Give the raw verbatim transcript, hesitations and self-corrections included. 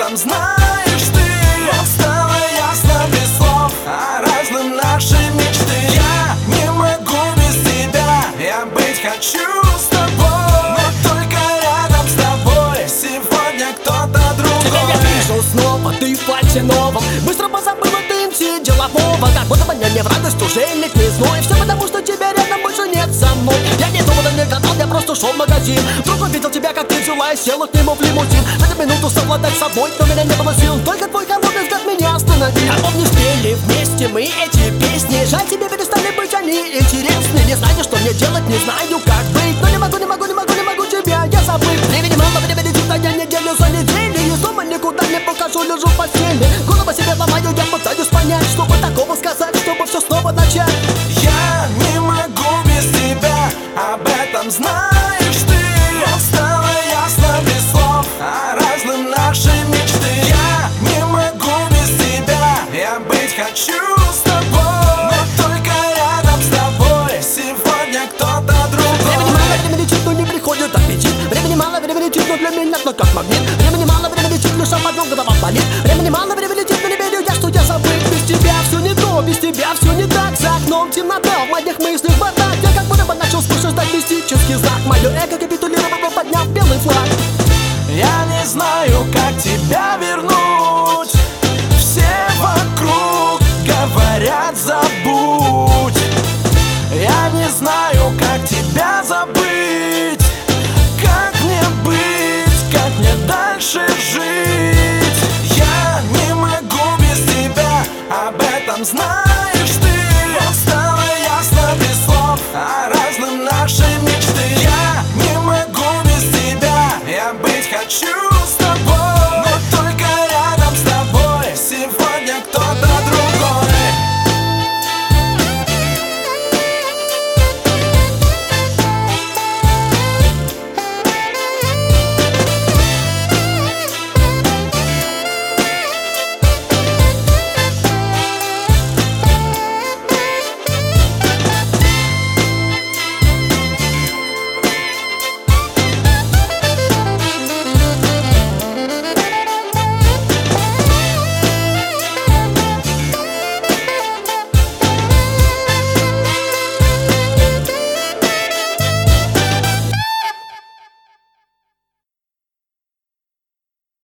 этом знаешь ты. Но стало ясно без слов о разном наши мечты. Я не могу без тебя, я быть хочу с тобой, но только рядом с тобой сегодня кто-то другой. Тебя я вижу снова, ты в фальше новом. Быстро позабыла ты им все делового. Как будто меня не в радость уже лет не зной. Все потому, что тебя рядом больше нет со мной. Я не думал, не гадал, я просто шел в магазин. Вдруг увидел тебя, как ты взяла и села к нему в лимузин. В эту минуту совладать с собой, но меня не было сил. Только твой холодный взгляд меня остановил. А помнишь, пели вместе мы эти песни. Жаль, тебе перестали быть они интересны. Не знаю, что мне делать, не знаю, как быть. Но не могу, не могу, не могу, не могу тебя я забыть. Времени мало, времени чисто, я неделю за неделю. Из дома никуда не покажу, лежу в постели. Голову себе ломаю, я пытаюсь понять, чтобы такого сказать, чтобы все снова начать. Я не могу без тебя, об этом знаешь ты. Но стало ясно без слов о разном наши мечты. Я не могу без тебя, я быть хочу с тобой, но только рядом с тобой сегодня кто-то другой. Времени мало, времени чуть, но не приходит аппетит. Времени мало, времени чуть, но для меня но как магнит. Времени мало, времени чуть, лишь обо голова болит. Времени мало, времени чуть, но не верю я, что я забыть. Без тебя все не то, без тебя все не так. За окном темнота, в моих мыслях бардак. Я как будто бы начал слышать ждать мистический знак. Мое эго капитулировало, подняв белый флаг. Я не знаю, как тебя вернуть. Все вокруг говорят забудь. Я не знаю, как тебя забыть. Как мне быть, как мне дальше жить. Я не могу без тебя, об этом знаешь ты. Но стало ясно без слов о разном наши мечты. Я не могу без тебя, я быть хочу